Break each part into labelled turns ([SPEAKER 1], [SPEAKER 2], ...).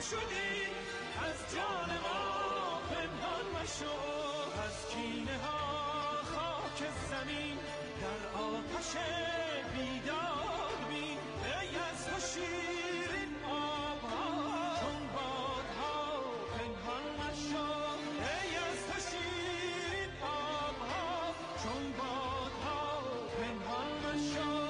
[SPEAKER 1] شدی از جان ما پنهان مشو، از کینه ها خاک زمین در آتش بیداد بین. ای از تو شیرین آبها چون بادها پنهان مشو، ای از تو شیرین آبها چون بادها پنهان مشو.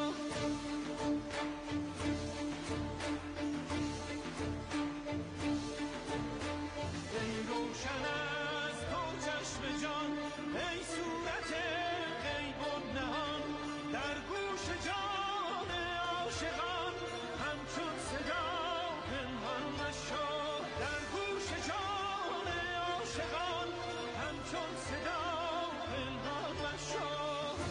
[SPEAKER 1] ای روشن از تو چشم جان، ای صورت غیب و نهان، در گوش جان عاشقان همچون صدا پنهان مشو، در گوش جان عاشقان همچون صدا پنهان مشو.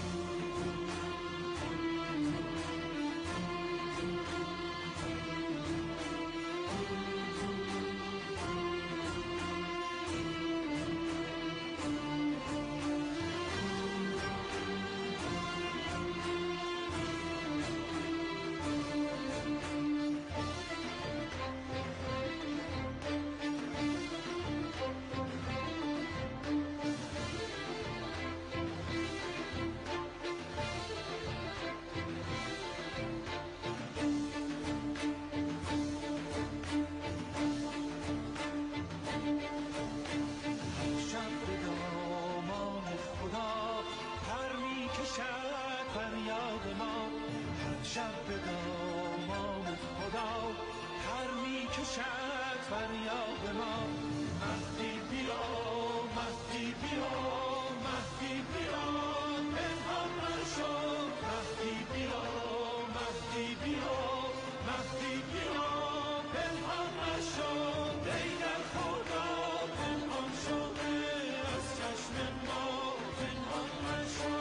[SPEAKER 1] فریاد ما هر شب به دامان خدا، پر می کشد فریاد ما. مهدی بیا مهدی بیا مهدی بیا پنهان نشو، مهدی بیا مهدی بیا مهدی بیا پنهان نشو. ای در خدا پنهان شده از چشم ما پنهان نشو.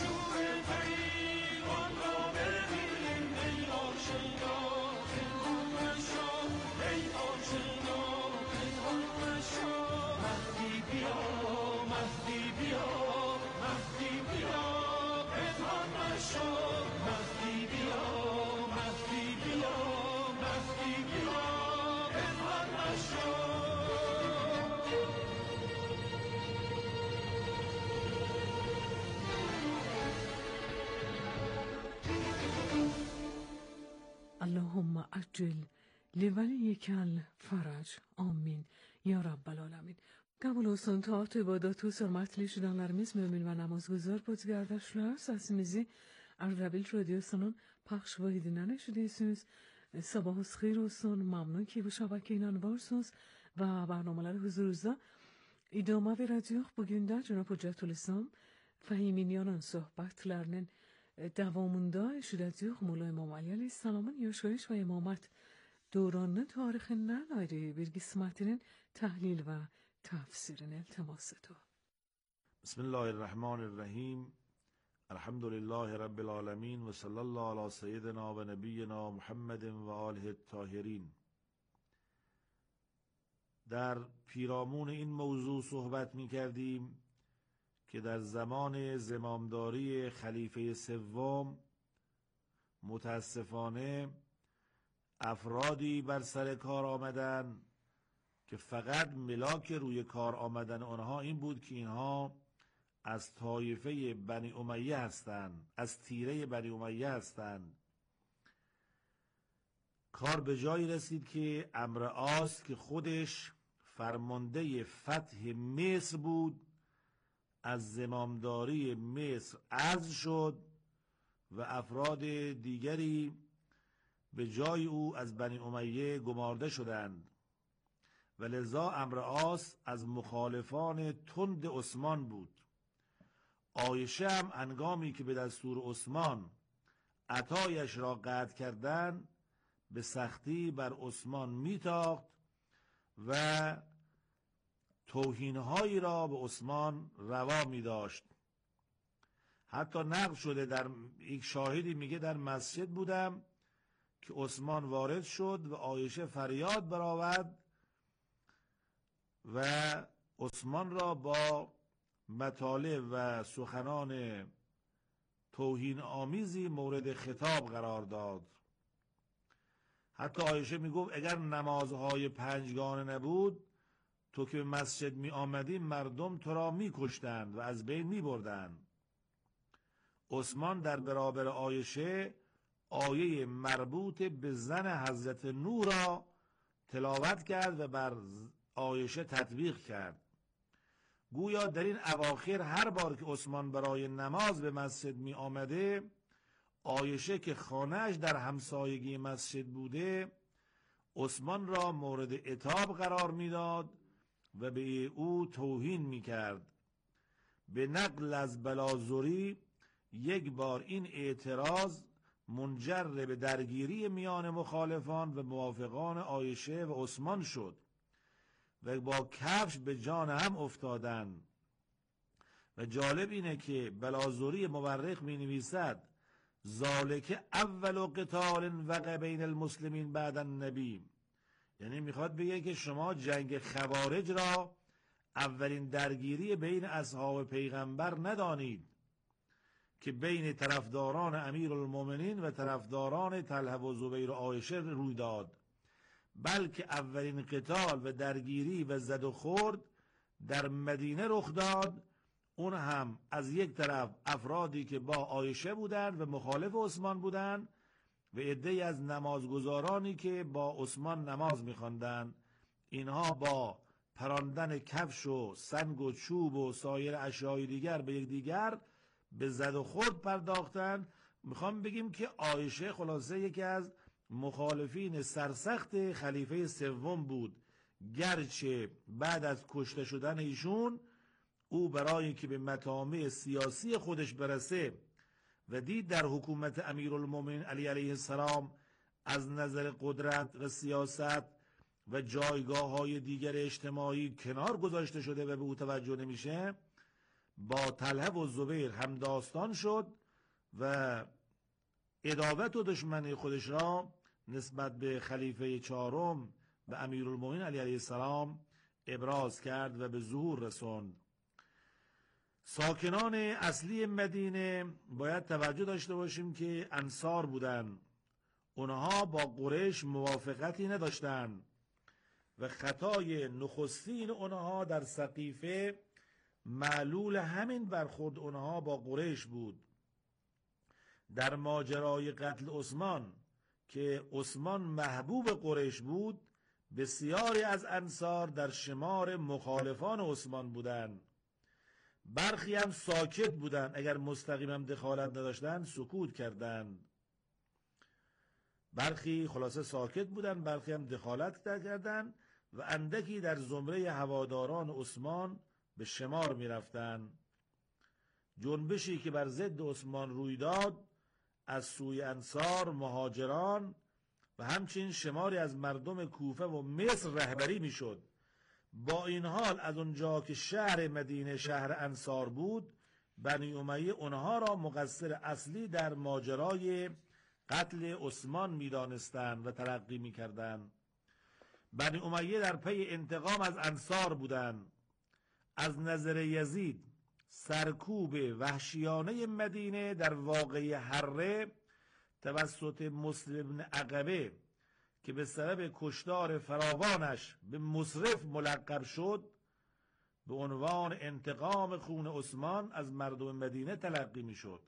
[SPEAKER 1] مهدی بیا مهدی بیا پنهان مشو، مهدی بیا مهدی بیا مهدی بیا پنهان مشو.
[SPEAKER 2] اللهم عجل لولیک الفرج. Amin. Ya Rabbal Alamin. Kabul olsun taat ibadatı hürmetli şidanlarımız, mümin ve namazguzar bozgardaşlar, sesimizi Erdebil Radyosu'nun paylaş ve dinleyişindesiniz. Sabahınız hayır olsun. Mamnun ki bu şabekeyle varsınız ve برنامه‌lar huzurunuzda idame vereceğiz. Bugün de Cenab-ı Hocetülislam Fehiminiyan'ın sohbetlerinin devamında işleyeceğiz. Mola İmam Ali Aleyhisselam'ın yaşayış ve imamet دوران تاریخinden ayrı bir kısmetinin tahlil ve tefsirini iltimas ediyor.
[SPEAKER 3] Bismillahirrahmanirrahim. Elhamdülillahi Rabbil alemin ve sallallahu ala seyyidina ve nebiyyina Muhammedin ve alihi tahirin. در پیرامون این موضوع صحبت می کردیم که در زمان زمامداری خلیفه سوم متاسفانه افرادی بر سر کار آمدن که فقط ملاک روی کار آمدن آنها این بود که اینها از طایفه بنی امیه هستند، از تیره بنی امیه هستند. کار به جایی رسید که عمرو عاص که خودش فرمانده فتح مصر بود از زمامداری مصر عزل شد و افراد دیگری به جای او از بنی امیه گمارده شدند و لذا عمرو عاص از مخالفان تند عثمان بود. عایشه هم هنگامی که به دستور عثمان عطایش را قطع کردند به سختی بر عثمان میتاخت و توهینهایی را به عثمان روا می داشت. حتی نقل شده، در یک شاهدی میگه در مسجد بودم که عثمان وارد شد و عایشه فریاد برآورد و عثمان را با مطالب و سخنان توهین آمیزی مورد خطاب قرار داد. حتی عایشه میگفت اگر نمازهای پنجگانه نبود، تو که به مسجد می آمدی مردم تو را می کشتند و از بین می بردند. عثمان در برابر عایشه آیه مربوط به زن حضرت نوح را تلاوت کرد و بر عایشه تطبیق کرد. گویا در این اواخر هر بار که عثمان برای نماز به مسجد می آمده، عایشه که خانه‌اش در همسایگی مسجد بوده عثمان را مورد عتاب قرار میداد و به او توهین میکرد. به نقل از بلازوری یک بار این اعتراض منجر به درگیری میان مخالفان و موافقان عایشه و عثمان شد و با کفش به جان هم افتادند. و جالب اینه که بلازوری مورخ می نویسد ذالک اول قتال وقع بین المسلمین بعد النبی، یعنی میخواد بگه که شما جنگ خوارج را اولین درگیری بین اصحاب پیغمبر ندانید که بین طرفداران امیرالمومنین و طرفداران طلحه و زبیر و عایشه روی داد، بلکه اولین قتال و درگیری و زد و خورد در مدینه رخ داد، اون هم از یک طرف افرادی که با عایشه بودند و مخالف عثمان بودند و عده‌ای از نمازگزارانی که با عثمان نماز می‌خواندند. اینها با پراندن کفش و سنگ و چوب و سایر اشیاء دیگر به یکدیگر به زد و خورد پرداختند. میخوام بگیم که عایشه خلاصه یکی از مخالفین سرسخت خلیفه سوم بود، گرچه بعد از کشته شدن ایشون او برای که به مطامع سیاسی خودش برسه و دید در حکومت امیرالمومنین علی علیه السلام از نظر قدرت و سیاست و جایگاه های دیگر اجتماعی کنار گذاشته شده و به او توجه نمیشه، با طلحه و زبیر همداستان شد و عداوت و دشمنی خودش را نسبت به خلیفه چهارم و امیرالمومنین علی علیه السلام ابراز کرد و به ظهور رسوند. ساکنان اصلی مدینه باید توجه داشته باشیم که انصار بودند. اونها با قریش موافقتی نداشتند و خطای نخستین اونها در سقیفه معلول همین برخورد اونها با قریش بود. در ماجرای قتل عثمان که عثمان محبوب قریش بود، بسیاری از انصار در شمار مخالفان عثمان بودند. برخی هم ساکت بودند، اگر مستقیم هم دخالت نداشتند سکوت کردند. برخی خلاصه ساکت بودند، برخی هم دخالت کردند و اندکی در زمره هواداران عثمان به شمار می رفتند. جنبشی که بر ضد عثمان روی داد از سوی انصار، مهاجران و همچنین شماری از مردم کوفه و مصر رهبری می شد. با این حال از اونجا که شهر مدینه شهر انصار بود، بنی امیه اونها را مقصر اصلی در ماجرای قتل عثمان می دانستند و تلقی می کردند. بنی امیه در پی انتقام از انصار بودند. از نظر یزید سرکوب وحشیانه مدینه در واقعه حره توسط مسلم بن عقبه که به سبب کشتار فراوانش به مصرف ملقب شد، به عنوان انتقام خون عثمان از مردم مدینه تلقی می شد.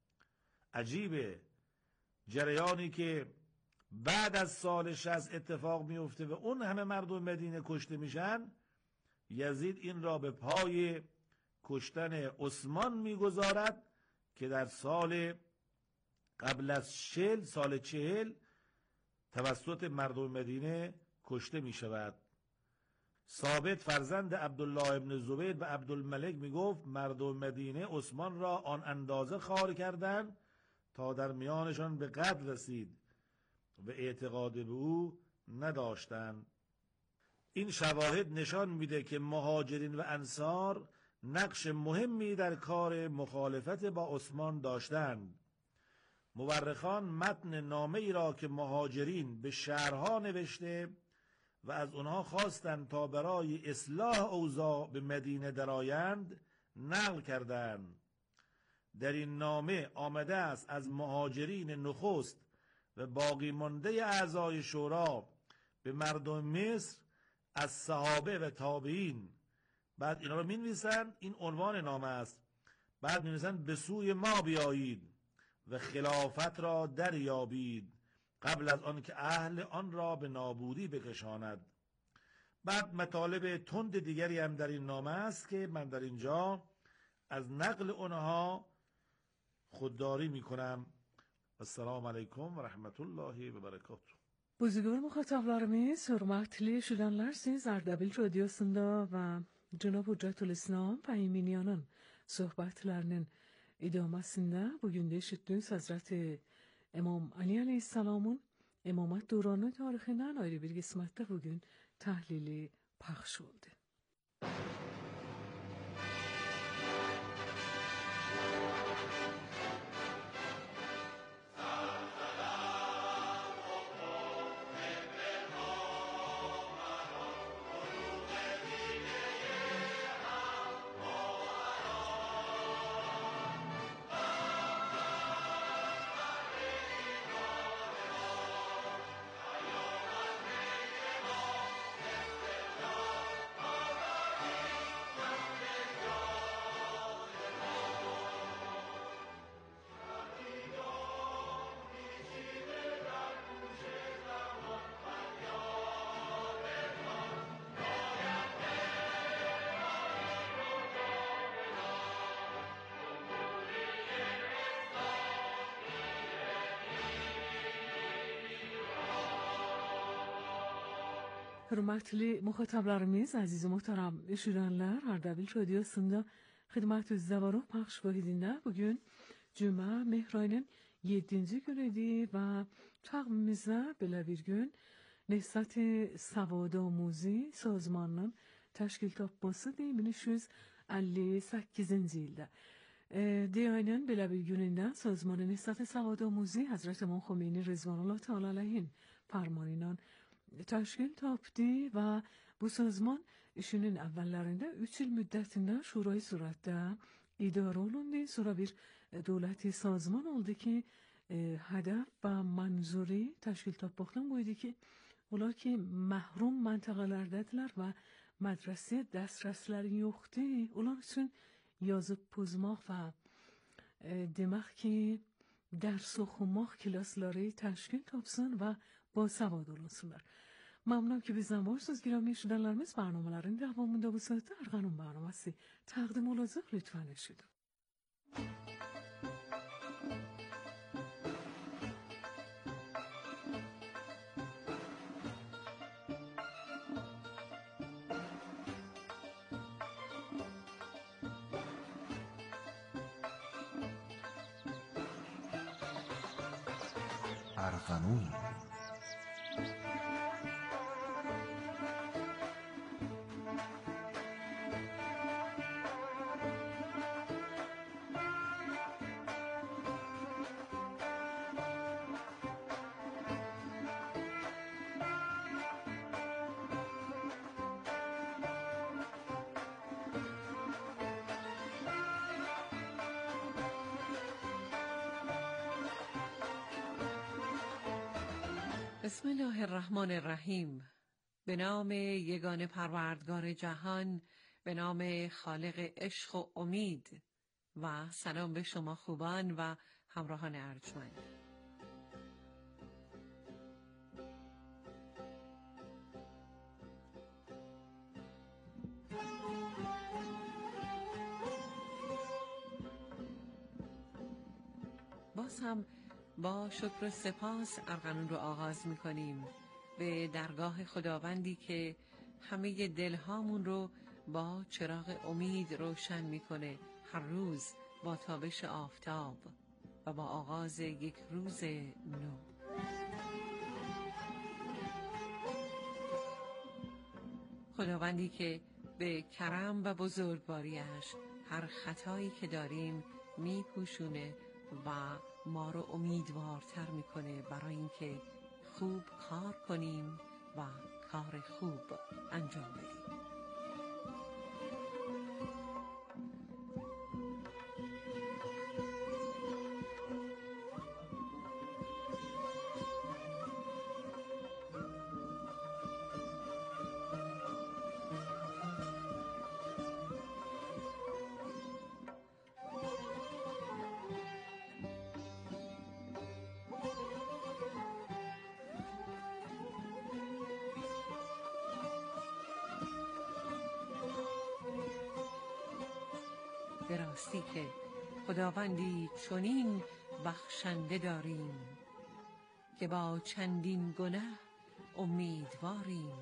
[SPEAKER 3] عجیبه، جریانی که بعد از سال 60 اتفاق می افته و اون همه مردم مدینه کشته میشن، یزید این را به پای کشتن عثمان میگذارد که در سال قبل از سال 40 توسط مردم مدینه کشته می شود. ثابت فرزند عبدالله ابن زبیر و عبدالملک می گفت مردم مدینه عثمان را آن اندازه خوار کردند تا در میانشان به قتل رسید و اعتقاد به او نداشتند. این شواهد نشان میده که مهاجرین و انصار نقش مهمی در کار مخالفت با عثمان داشتند. مورخان متن نامه ای را که مهاجرین به شهرها نوشته و از آنها خواستند تا برای اصلاح اوضاع به مدینه درآیند نقل کردند. در این نامه آمده است از مهاجرین نخست و باقی مانده اعضای شورا به مردم مصر از صحابه و تابعین، بعد اینا رو می‌نویسن، این عنوان نامه است، بعد می‌نویسن به سوی ما بیایید و خلافت را دریابید قبل از آن که اهل آن را به نابودی بکشاند. بعد مطالب تند دیگری هم در این نامه است که من در اینجا از نقل اونها خودداری میکنم. السلام علیکم ve rahmetullahi ve berekatuhu.
[SPEAKER 2] Bugün muhataplarımız hürmetli şudanlar siz Ardabil Radyosu'nda ve Cenab-ı Hüccetül İslam Fehiminiyan'ın sohbetlerinin idamasında bugün de işittiğiniz Hazreti İmam Ali Aleyhisselam'ın İmamet Duranı tarihinden ayrı bir kısmette bugün tahlili paylaş oldu. Hürmetli muhataplarımız, aziz muhterem eşidenler, Ardabil Radyosu'nda hizmet-ü zevaruh paylaş vahidinde bugün Cuma Mehrayn'ın 7. günüydü ve takvimimizde böyle bir gün Nesat-ı Savad-Amuzi sazmanının teşkil tapması da 1358 yılda. Diyanın böyle bir gününde sazmanı Nesat-ı Savad-Amuzi Hazreti İmam Khomeini Rızvanullah Teala aleyhin farmanıyla təşkil tapdı və bu sazman işinin əvvəllərində 3 il müddətində şurayı surətdə idarə olundu. Sonra bir dövləti sazman oldu ki, hədəf və mənzuri təşkil tapmaqdan bu idi ki, onlar ki, məhrum məntəqələrdədirlər və mədrəsəyə dəstrəsləri yoxdur. Onlar üçün yazıb pozmaq və demək ki, dərs oxumaq klasları təşkil tapsın və باسواد olsunlar. ممنونم که به زنبار سازگیرامی شدنlarimiz برنامه‌ların devamında bu saatte Ergan'ın برنامه‌si تقدیم olacak, lütfen eşidin.
[SPEAKER 4] ارغنون
[SPEAKER 5] بسم الله الرحمن الرحیم. به نام یگانه پروردگار جهان، به نام خالق عشق و امید، و سلام به شما خوبان و همراهان ارجمند. باز هم با شکر و سپاس ارغنون رو آغاز می‌کنیم به درگاه خداوندی که همه دلهامون رو با چراغ امید روشن می‌کنه، هر روز با تابش آفتاب و با آغاز یک روز نو. خداوندی که به کرم و بزرگواریش هر خطایی که داریم میپوشونه و ما رو امیدوارتر میکنه برای اینکه خوب کار کنیم و کار خوب انجام بدیم. به راستی که خداوندی چنین بخشنده داریم که با چندین گنه امیدواریم.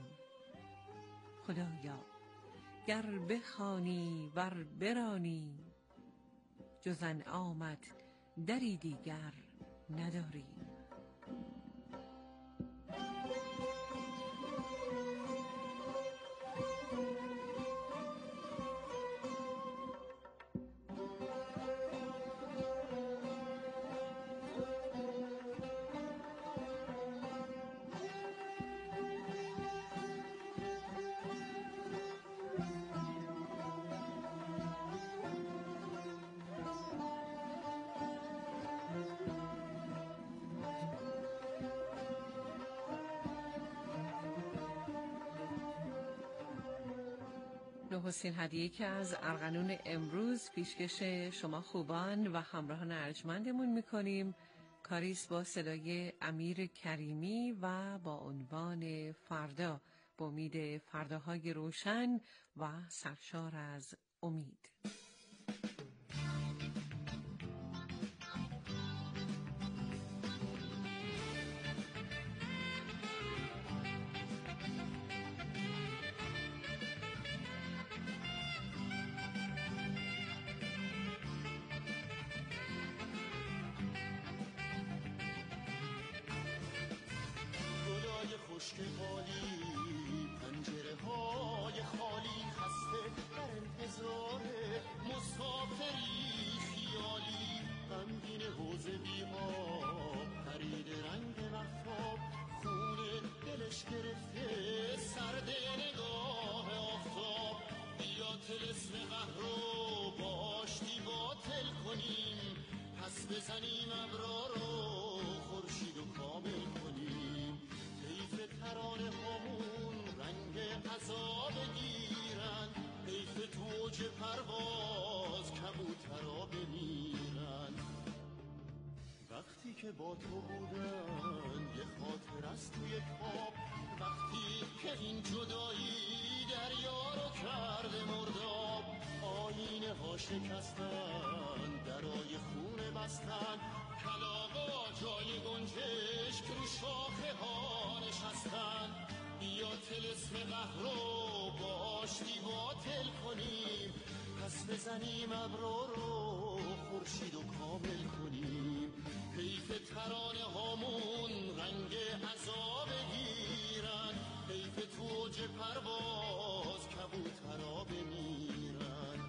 [SPEAKER 5] خدایا گر بخوانی ور برانی، جز انعامت دری دیگر نداریم. نخستین هدیه که از ارغنون امروز پیشکش شما خوبان و همراهان ارجمندمون میکنیم، کاریست با صدای امیر کریمی و با عنوان فردا، با امید فرداهای روشن و سرشار از امید.
[SPEAKER 1] خشک قالی، پنجره های خالی، خسته در انتظار مسافری خیالی، غمگین حوض بی آب، پرید رنگ مهتاب، خون دلش گرفته سرد نگاه آفتاب. بیا طلسم قهر رو با آشتی باطل کنیم، پس بزنیم ابرا رو خورشید و کامل کنیم. ترانه هامون رنگ عذاب گیرن، حیف تو اوج پرواز کبوترا بمیرن. وقتی که با تو بودن یه خاطر است توی خواب، وقتی که این جدایی دریا رو کرده مرداب. آینه ها شکستن، درای خونه بستن، کلاغا جای گنجشک رو شاخه ها نشستن. بیا طلسم قهر رو با آشتی باطل کنیم، پس بزنیم ابرا رو خورشید و کامل کنیم. حیف ترانه هامون رنگ عذاب گیرن، حیف تو اوج پرواز کبوترا بمیرن.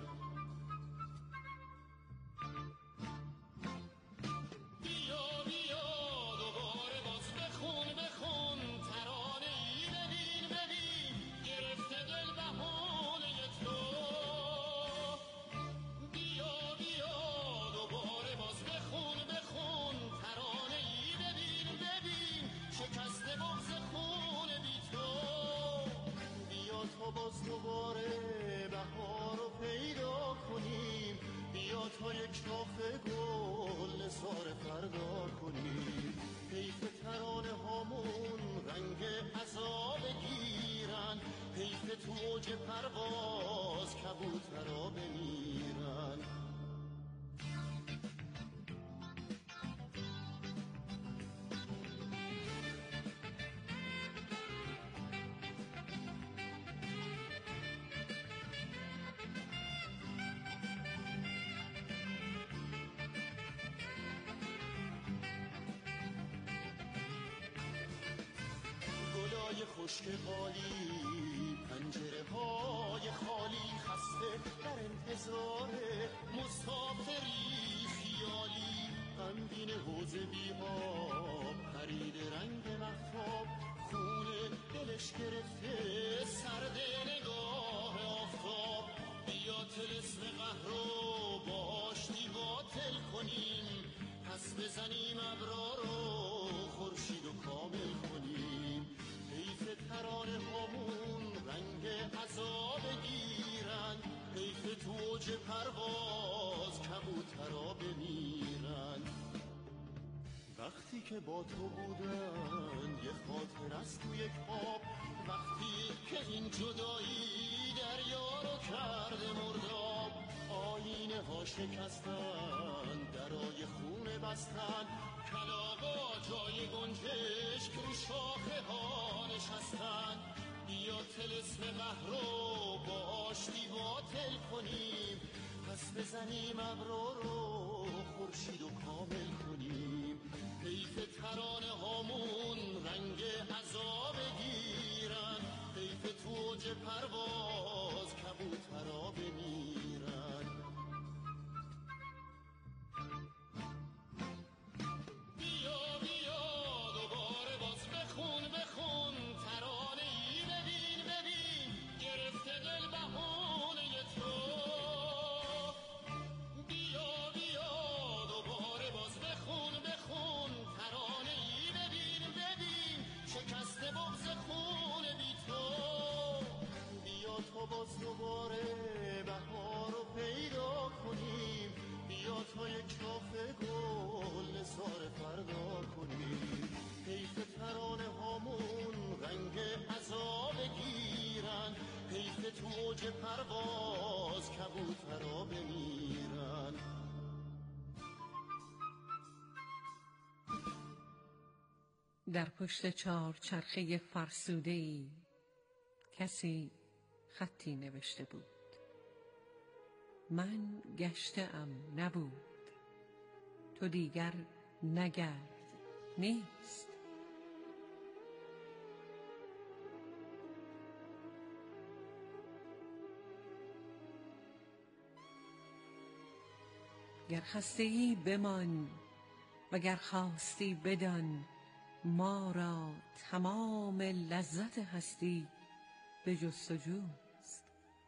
[SPEAKER 1] بیا بیا دوباره باز بخون بخون، ترانه ای ببین ببین، گرفته دل بهانه تو. بیا بیا دوباره باز بخون بخون، ترانه ای ببین ببین، شکسته بغض خون بی تو. بیا تا باز دوباره بهار رو پیدا کنیم، بیا تا یک شاخه گل نثار فردا کنیم. حیف ترانه هامون رنگ عذاب گیرن، حیف تو اوج پرواز کبوترا بمیرن. خشک قالی، پنجره های خالی، خسته در انتظار مسافری خیالی، غمگین حوض بی آب، پرید رنگ مهتاب، خون دلش گرفته سرد نگاه آفتاب. بیا طلسم قهر رو با آشتی باطل کنیم، پس بزنیم ابرا رو خورشید و کامل کنیم. حیف ترانه هامون رنگ عذاب گیرن، حیف تو اوج پرواز کبوترا بمیرن. وقتی که با تو بودن یه خاطر است توی خواب، وقتی که این جدایی دریا رو کرده مرداب. آینه آینه ها شکستن، درای خونه بستن، کلاغا جای گنجش رو شاخه ها نشستن. بیا طلسم قهر رو با آشتی باطل کنیم، پس بزنیم ابرو رو خورشید و کامل کنیم. حیف ترانه هامون رنگ عذاب بگیرن، حیف تو اوج پرواز کبوترا بمیرن. بیا بیا دوباره باز بخون بخون، ترانه ای ببین ببین، گرفته دل بهونه تو. بیا بیا دوباره باز بخون بخون، ترانه ای ببین ببین، شکسته بغض خون بی تو. بیا تا باز دوباره بهار رو پیدا کنیم، بیا تا یک شاخه گل نثار فردا کنیم. حیف ترانه هامون رنگ عذاب بگیرن، حیف تو اوج پرواز کبوترا بمیرن.
[SPEAKER 5] در پشت چهار چرخه فرسوده‌ای کسی خطی نوشته بود: من گشته‌ام نبود، تو دیگر نگرد نیست. گر خسته‌ای بمان و گر خواستی بدان، ما را تمام لذت هستی به جستجوست.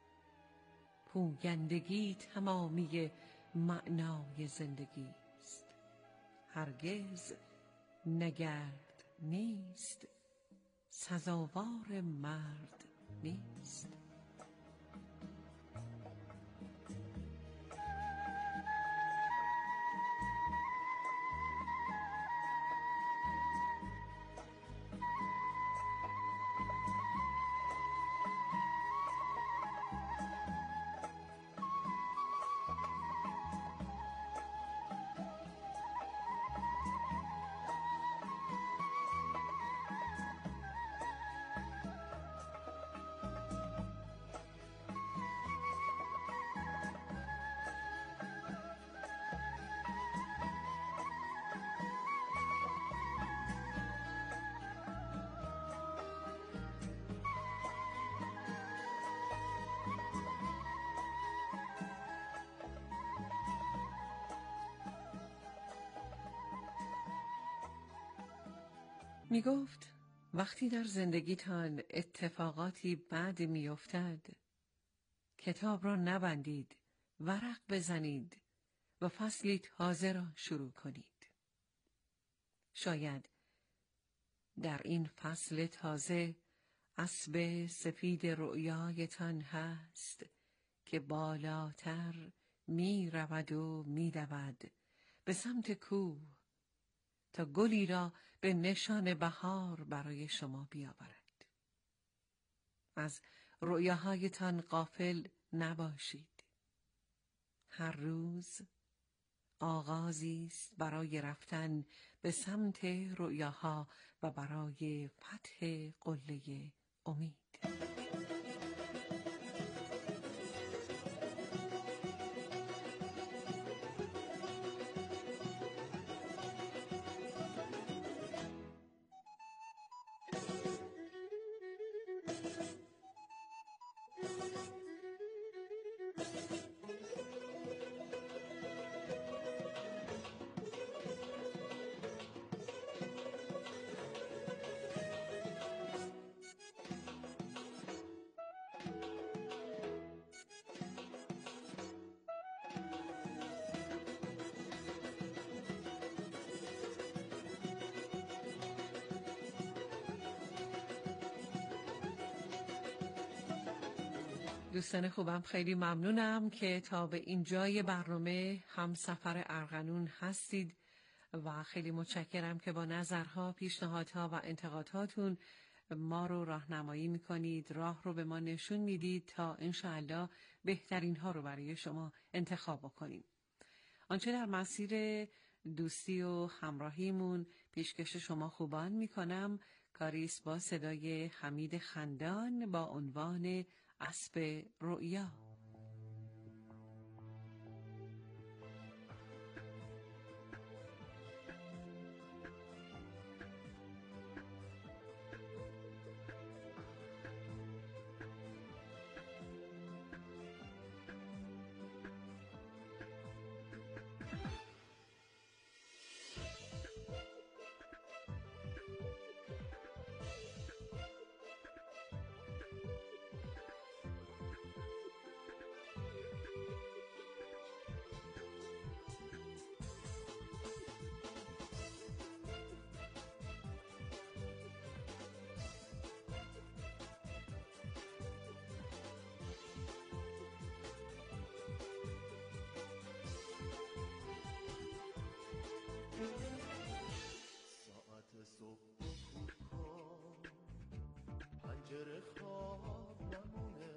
[SPEAKER 5] پویندگی تمامی معنای زندگی است، هرگز نگرد نیست، سزاوار مرد نیست. می گفت وقتی در زندگیتان اتفاقاتی بد می افتد، کتاب را نبندید، ورق بزنید و فصلی تازه را شروع کنید. شاید در این فصل تازه اسب سفید رؤیایتان هست که بالاتر می رود و می دود به سمت کوه تا گلی را به نشان بهار برای شما بیاورد. از رؤیاهایتان غافل نباشید. هر روز آغازی است برای رفتن به سمت رؤیاها و برای فتح قله امید. دوستان خوبم، خیلی ممنونم که تا به اینجای برنامه همسفر ارغنون هستید و خیلی متشکرم که با نظرها، پیشنهادها و انتقاداتون ما رو راهنمایی میکنید، راه رو به ما نشون میدید تا انشاءالله بهترین ها رو برای شما انتخاب بکنیم. آنچه در مسیر دوستی و همراهیمون پیشکش شما خوبان میکنم، کاریست با صدای حمید خندان با عنوان اسب رؤیا.
[SPEAKER 1] ساعت صبح خود کن، پنجره خواب نمونه،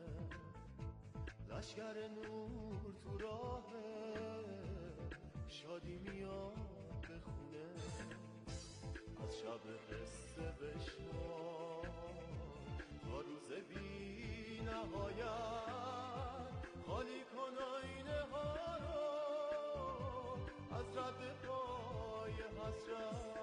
[SPEAKER 1] لشگر نور تو راهه، شادی میاد به خونه، از شب قصه بشنو تا روز بی نهایت، خالی کن آینه ها رو از رد پای حسرت.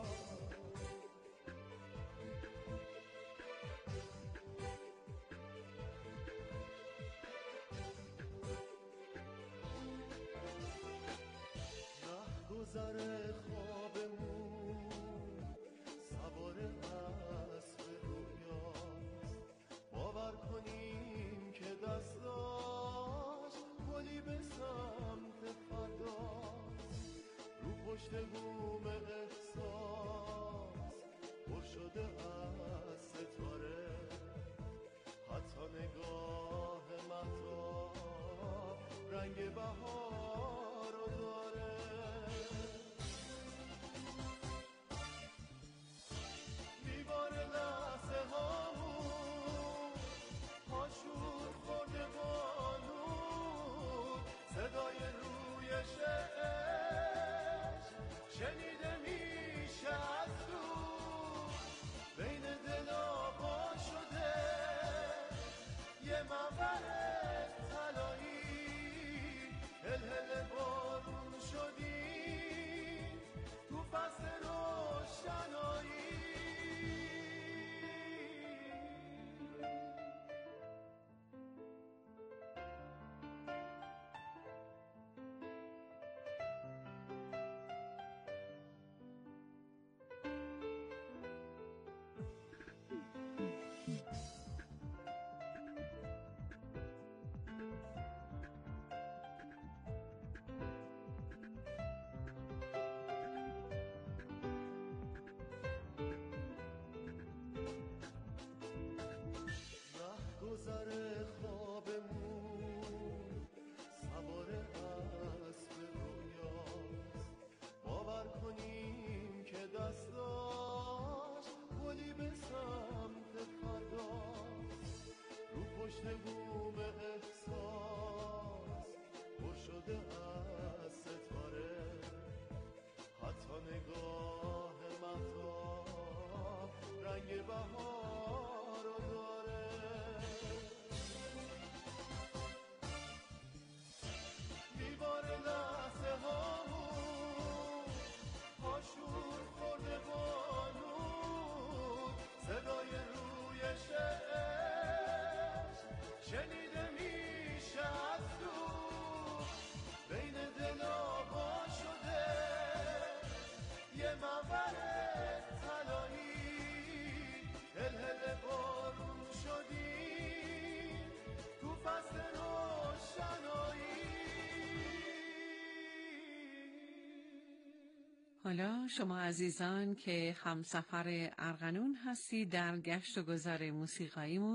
[SPEAKER 1] گذر خوابمون سوار اسب رویاست، باور کنیم که دستاش گلی به سمت فرداست، رو پشت بوم احساس پر شده از ستاره، حتی نگاه مهتاب رنگ بهار رو داره. دیوار لحظه هامون هاشون خورده بانون، صدای روی شعر شنیده میشه از دور، بین دلا پا شده یه منبر طلایی، هل بارون شدی تو فصل روشنایی. گذر خوابمون سوار اسب رویاست، باور کنیم که دستاش گلی به سمت فرداست، رو پشت بوم احساس پر شده از ستاره، حتی نگاه مهتاب رنگ بهار رو داره. دیوار لحظه هامون هاشون خورده بانون، صدای روی شعر شنیده میشه از دور، بین دلا پا شده یه منبر طلایی، هل بارون شدی تو فصل روشنایی.
[SPEAKER 5] حالا شما عزیزان که همسفر ارغنون هستید در گشت و گذر موسیقاییمون،